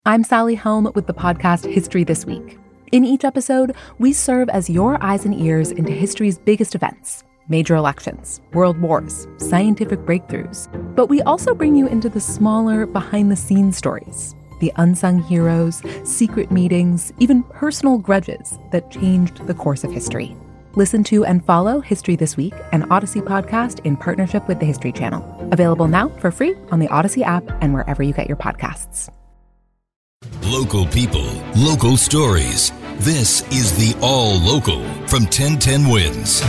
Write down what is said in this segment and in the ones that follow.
I'm Sally Helm with the podcast History This Week. In each episode, we serve as your eyes and ears into history's biggest events, major elections, world wars, scientific breakthroughs. But we also bring you into the smaller, behind-the-scenes stories, the unsung heroes, secret meetings, even personal grudges that changed the course of history. Listen to and follow History This Week, an Odyssey podcast in partnership with the History Channel. Available now for free on the Odyssey app and wherever you get your podcasts. Local people, local stories. This is the All Local from 1010 Wins.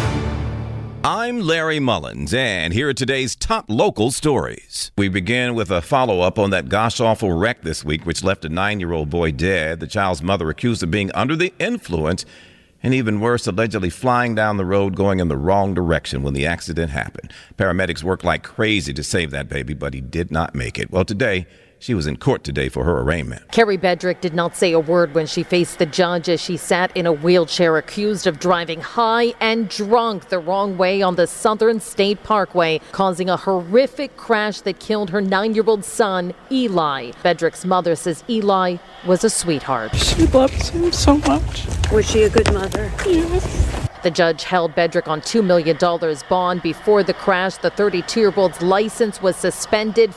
I'm Larry Mullins, and here are today's top local stories. We begin with a follow-up on that gosh-awful wreck this week, which left a 9-year-old boy dead, the child's mother accused of being under the influence, and even worse, allegedly flying down the road going in the wrong direction when the accident happened. Paramedics worked like crazy to save that baby, but he did not make it. Well, today, she was in court today for her arraignment. Carrie Bedrick did not say a word when she faced the judge as she sat in a wheelchair accused of driving high and drunk the wrong way on the Southern State Parkway, causing a horrific crash that killed her 9-year-old son, Eli. Bedrick's mother says Eli was a sweetheart. She loves him so much. Was she a good mother? Yes. The judge held Bedrick on $2 million bond. Before the crash, the 32-year-old's license was suspended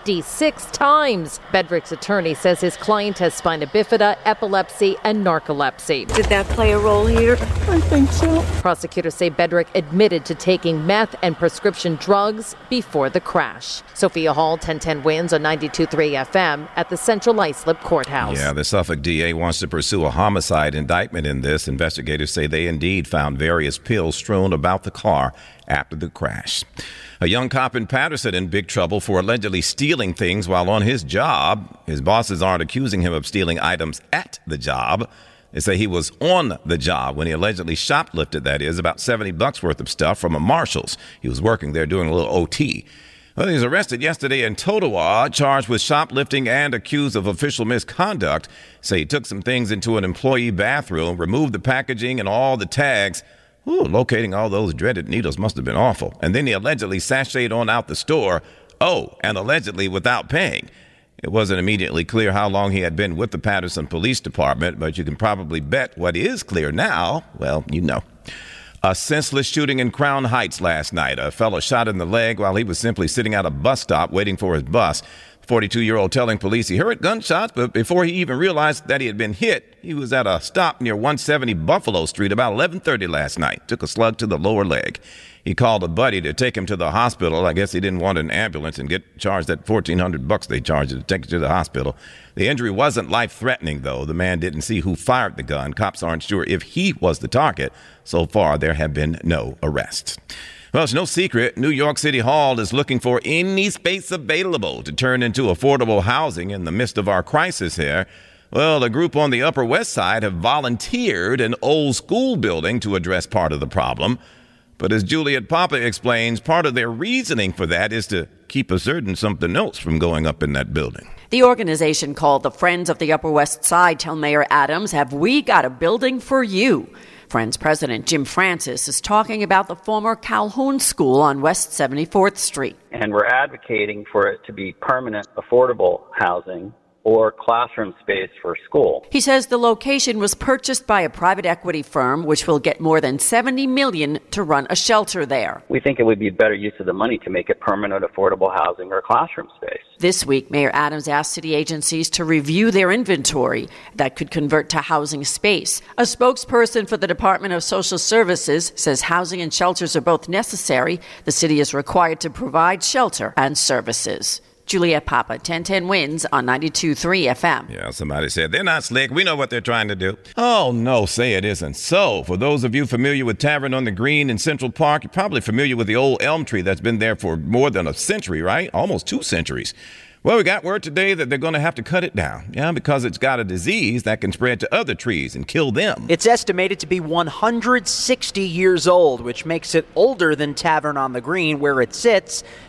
56 times. Bedrick's attorney says his client has spina bifida, epilepsy, and narcolepsy. Did that play a role here? I think so. Prosecutors say Bedrick admitted to taking meth and prescription drugs before the crash. Sophia Hall, 1010 Wins on 92.3 FM at the Central Islip Courthouse. Yeah, the Suffolk DA wants to pursue a homicide indictment in this. Investigators say they indeed found various pills strewn about the car after the crash. A young cop in Patterson in big trouble for allegedly stealing things while on his job. His bosses aren't accusing him of stealing items at the job. They say he was on the job when he allegedly shoplifted, that is, about $70 worth of stuff from a Marshall's. He was working there doing a little OT. Well, he was arrested yesterday in Totowa, charged with shoplifting and accused of official misconduct. Say he took some things into an employee bathroom, removed the packaging and all the tags. Ooh, locating all those dreaded needles must have been awful. And then he allegedly sashayed on out the store. Oh, and allegedly without paying. It wasn't immediately clear how long he had been with the Patterson Police Department, but you can probably bet what is clear now, well, you know. A senseless shooting in Crown Heights last night. A fellow shot in the leg while he was simply sitting at a bus stop waiting for his bus. 42-year-old telling police he heard gunshots, but before he even realized that he had been hit, he was at a stop near 170 Buffalo Street about 11:30 last night. Took a slug to the lower leg. He called a buddy to take him to the hospital. I guess he didn't want an ambulance and get charged that $1,400 they charged to take him to the hospital. The injury wasn't life-threatening, though. The man didn't see who fired the gun. Cops aren't sure if he was the target. So far, there have been no arrests. Well, it's no secret, New York City Hall is looking for any space available to turn into affordable housing in the midst of our crisis here. Well, a group on the Upper West Side have volunteered an old school building to address part of the problem. But as Juliet Papa explains, part of their reasoning for that is to keep a certain something else from going up in that building. The organization called the Friends of the Upper West Side tell Mayor Adams, "Have we got a building for you?" Friends President Jim Francis is talking about the former Calhoun School on West 74th Street. And we're advocating for it to be permanent, affordable housing or classroom space for school. He says the location was purchased by a private equity firm, which will get more than $70 million to run a shelter there. We think it would be better use of the money to make it permanent, affordable housing or classroom space. This week, Mayor Adams asked city agencies to review their inventory that could convert to housing space. A spokesperson for the Department of Social Services says housing and shelters are both necessary. The city is required to provide shelter and services. Juliet Papa, 1010 Wins on 92.3 FM. Yeah, somebody said, they're not slick. We know what they're trying to do. Oh, no, say it isn't so. For those of you familiar with Tavern on the Green in Central Park, you're probably familiar with the old elm tree that's been there for more than a century, right? Almost 2 centuries. Well, we got word today that they're going to have to cut it down, because it's got a disease that can spread to other trees and kill them. It's estimated to be 160 years old, which makes it older than Tavern on the Green, where it sits.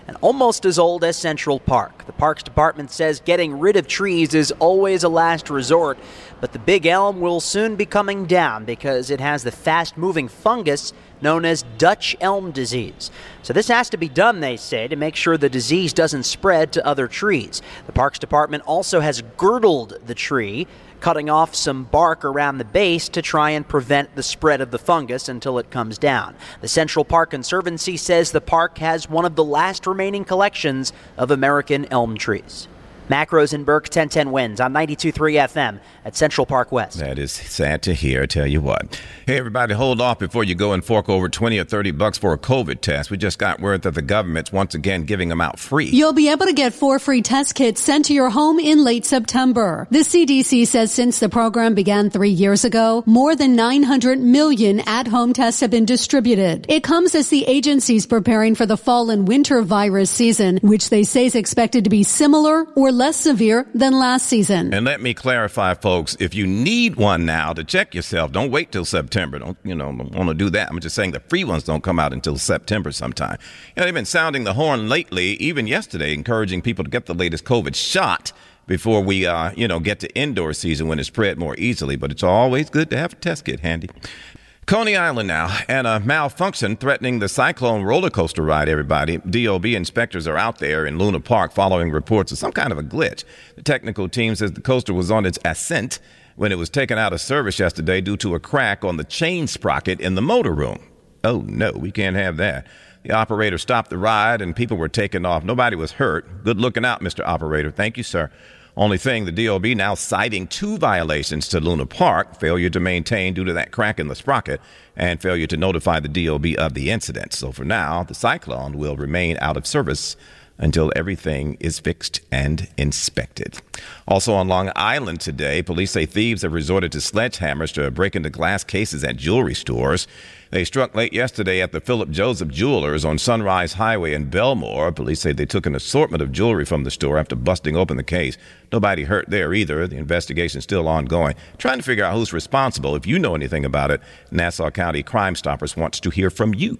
and almost as old as Central Park. The Parks Department says getting rid of trees is always a last resort, but the big elm will soon be coming down because it has the fast-moving fungus known as Dutch elm disease. So this has to be done, they say, to make sure the disease doesn't spread to other trees. The Parks Department also has girdled the tree, cutting off some bark around the base to try and prevent the spread of the fungus until it comes down. The Central Park Conservancy says the park has one of the last remaining collections of American elm trees. Mac Rosenberg, 1010 Wins on 92.3 FM at Central Park West. That is sad to hear, I tell you what. Hey, everybody, hold off before you go and fork over $20 or $30 for a COVID test. We just got word that the government's once again giving them out free. You'll be able to get 4 free test kits sent to your home in late September. The CDC says since the program began 3 years ago, more than 900 million at-home tests have been distributed. It comes as the agency's preparing for the fall and winter virus season, which they say is expected to be similar or less severe than last season. And let me clarify, folks, if you need one now to check yourself, don't wait till September. Don't want to do that. I'm just saying the free ones don't come out until September sometime. They've been sounding the horn lately, even yesterday, encouraging people to get the latest COVID shot before we, get to indoor season when it's spread more easily. But it's always good to have a test kit handy. Coney Island now, and a malfunction threatening the Cyclone roller coaster ride, everybody. DOB inspectors are out there in Luna Park following reports of some kind of a glitch. The technical team says the coaster was on its ascent when it was taken out of service yesterday due to a crack on the chain sprocket in the motor room. Oh, no, we can't have that. The operator stopped the ride and people were taken off. Nobody was hurt. Good looking out, Mr. Operator. Thank you, sir. Only thing, the DOB now citing 2 violations to Luna Park, failure to maintain due to that crack in the sprocket, and failure to notify the DOB of the incident. So for now, the Cyclone will remain out of service until everything is fixed and inspected. Also on Long Island today, police say thieves have resorted to sledgehammers to break into glass cases at jewelry stores. They struck late yesterday at the Philip Joseph Jewelers on Sunrise Highway in Belmore. Police say they took an assortment of jewelry from the store after busting open the case. Nobody hurt there either. The investigation is still ongoing. Trying to figure out who's responsible. If you know anything about it, Nassau County Crime Stoppers wants to hear from you.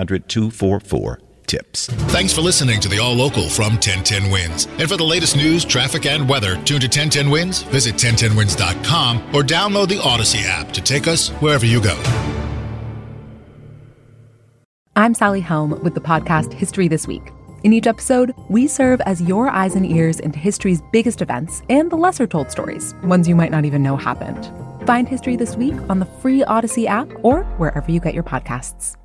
800-244-TIPS. Thanks for listening to the All Local from 1010 Wins. And for the latest news, traffic, and weather, tune to 1010 Wins, visit 1010wins.com, or download the Odyssey app to take us wherever you go. I'm Sally Helm with the podcast History This Week. In each episode, we serve as your eyes and ears into history's biggest events and the lesser-told stories, ones you might not even know happened. Find History This Week on the free Odyssey app or wherever you get your podcasts.